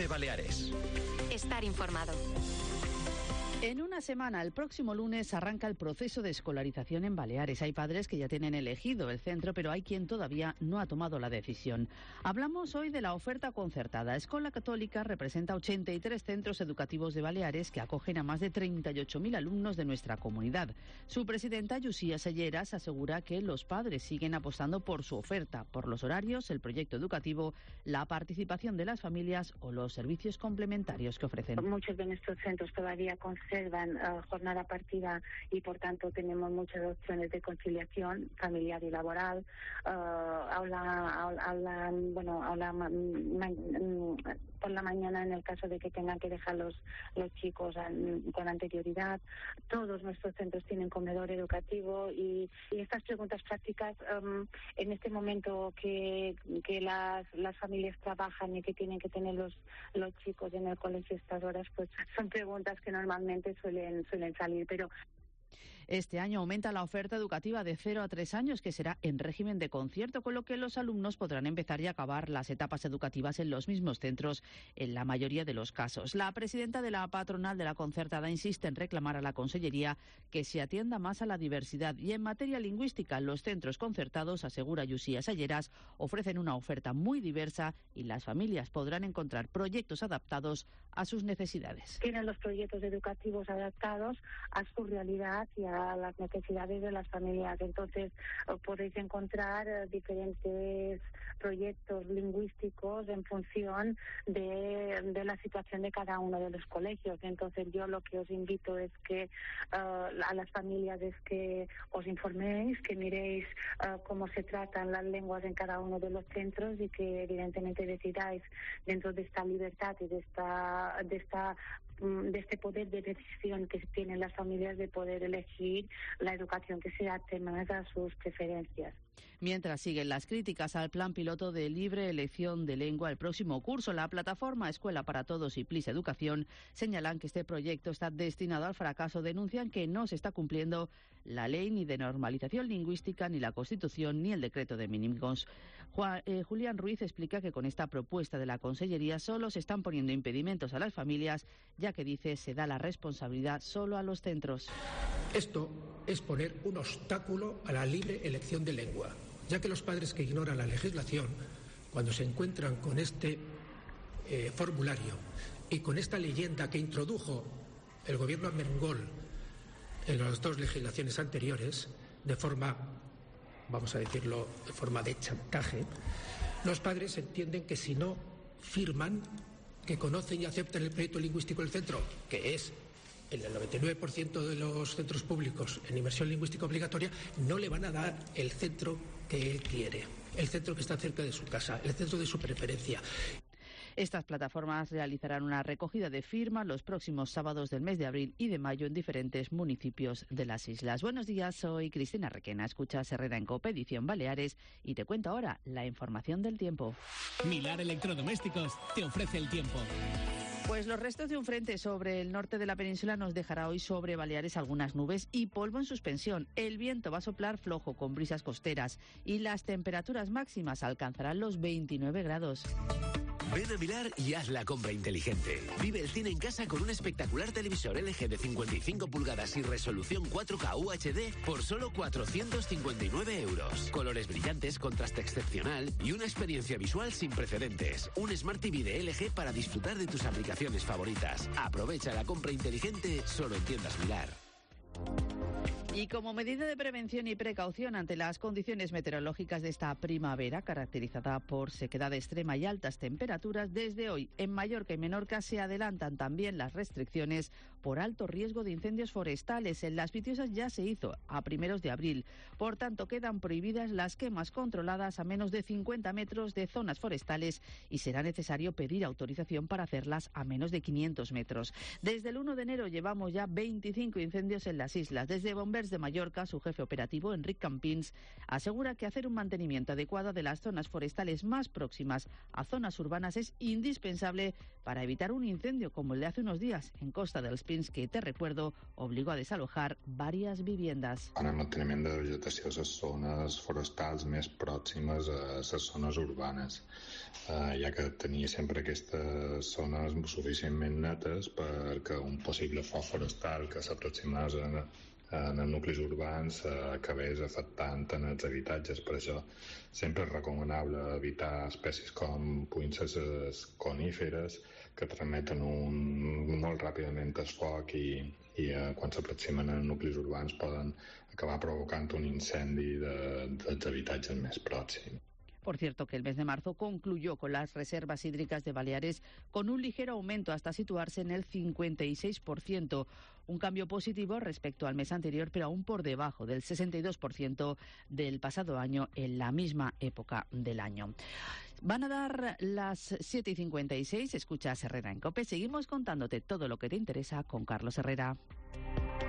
Cope Baleares. Estar informado. En una semana, el próximo lunes, arranca el proceso de escolarización en Baleares. Hay padres que ya tienen elegido el centro, pero hay quien todavía no ha tomado la decisión. Hablamos hoy de la oferta concertada. Escola Católica representa 83 centros educativos de Baleares que acogen a más de 38.000 alumnos de nuestra comunidad. Su presidenta, Llucia Selleras, asegura que los padres siguen apostando por su oferta, por los horarios, el proyecto educativo, la participación de las familias o los servicios complementarios que ofrecen. Muchos de nuestros centros todavía conservan jornada partida y por tanto tenemos muchas opciones de conciliación familiar y laboral. Por la mañana en el caso de que tengan que dejar los chicos con anterioridad. Todos nuestros centros tienen comedor educativo y estas preguntas prácticas en este momento que las familias trabajan y que tienen que tener los chicos en el colegio a estas horas, pues son preguntas que normalmente suelen salir, pero este año aumenta la oferta educativa de 0 a 3 años, que será en régimen de concierto, con lo que los alumnos podrán empezar y acabar las etapas educativas en los mismos centros en la mayoría de los casos. La presidenta de la patronal de la concertada insiste en reclamar a la Consellería que se atienda más a la diversidad y en materia lingüística los centros concertados, asegura Llucia Selleras, ofrecen una oferta muy diversa y las familias podrán encontrar proyectos adaptados a sus necesidades. Tienen los proyectos educativos adaptados a su realidad y a las necesidades de las familias. Entonces podéis encontrar diferentes proyectos lingüísticos en función de la situación de cada uno de los colegios. Entonces yo lo que os invito es que a las familias es que os informéis, que miréis cómo se tratan las lenguas en cada uno de los centros y que evidentemente decidáis dentro de esta libertad y de este poder de decisión que tienen las familias de poder elegir la educación que se adapte más a sus preferencias. Mientras siguen las críticas al plan piloto de libre elección de lengua el próximo curso, la plataforma Escuela para Todos y Plis Educación señalan que este proyecto está destinado al fracaso. Denuncian que no se está cumpliendo la ley ni de normalización lingüística, ni la Constitución, ni el decreto de mínimos. Julián Ruiz explica que con esta propuesta de la Consellería solo se están poniendo impedimentos a las familias, ya que dice se da la responsabilidad solo a los centros. Esto es poner un obstáculo a la libre elección de lengua, ya que los padres que ignoran la legislación, cuando se encuentran con este formulario y con esta leyenda que introdujo el gobierno Armengol en las dos legislaciones anteriores, de forma, vamos a decirlo, de forma de chantaje, los padres entienden que si no firman, que conocen y aceptan el proyecto lingüístico del centro, que es en el 99% de los centros públicos en inmersión lingüística obligatoria, no le van a dar el centro que él quiere, el centro que está cerca de su casa, el centro de su preferencia. Estas plataformas realizarán una recogida de firmas los próximos sábados del mes de abril y de mayo en diferentes municipios de las islas. Buenos días, soy Cristina Requena. Escuchas Herrera en Cope, edición Baleares, y te cuento ahora la información del tiempo. Milar Electrodomésticos te ofrece el tiempo. Pues los restos de un frente sobre el norte de la península nos dejará hoy sobre Baleares algunas nubes y polvo en suspensión. El viento va a soplar flojo con brisas costeras y las temperaturas máximas alcanzarán los 29 grados. Ven a Milar y haz la compra inteligente. Vive el cine en casa con un espectacular televisor LG de 55 pulgadas y resolución 4K UHD por solo 459 €. Colores brillantes, contraste excepcional y una experiencia visual sin precedentes. Un Smart TV de LG para disfrutar de tus aplicaciones favoritas. Aprovecha la compra inteligente solo en tiendas Milar. Y como medida de prevención y precaución ante las condiciones meteorológicas de esta primavera, caracterizada por sequedad extrema y altas temperaturas, desde hoy en Mallorca y Menorca se adelantan también las restricciones por alto riesgo de incendios forestales. En Las Vitiosas ya se hizo a primeros de abril. Por tanto, quedan prohibidas las quemas controladas a menos de 50 metros de zonas forestales y será necesario pedir autorización para hacerlas a menos de 500 metros. Desde el 1 de enero llevamos ya 25 incendios en las islas. Desde de Bombers de Mallorca, su jefe operativo, Enric Campins, asegura que hacer un mantenimiento adecuado de las zonas forestales más próximas a zonas urbanas es indispensable para evitar un incendio como el de hace unos días en Costa dels Pins, que, te recuerdo, obligó a desalojar varias viviendas. En el manteniment de vegetació a les zones forestals més pròximes a les zones urbanes, ja que tenia sempre aquestes zones suficientment netes perquè un possible foc forestal que s'aproximés en els nuclis urbans acabés afectant en els habitatges. Per això sempre és recomanable evitar espècies com puguin ser les coníferes, que transmeten molt ràpidament el foc i quan s'aproximen a nuclis urbans poden acabar provocant un incendi dels habitatges més pròxims. Por cierto, que el mes de marzo concluyó con las reservas hídricas de Baleares con un ligero aumento hasta situarse en el 56%, un cambio positivo respecto al mes anterior, pero aún por debajo del 62% del pasado año en la misma época del año. Van a dar las 7:56, escuchas Herrera en COPE. Seguimos contándote todo lo que te interesa con Carlos Herrera.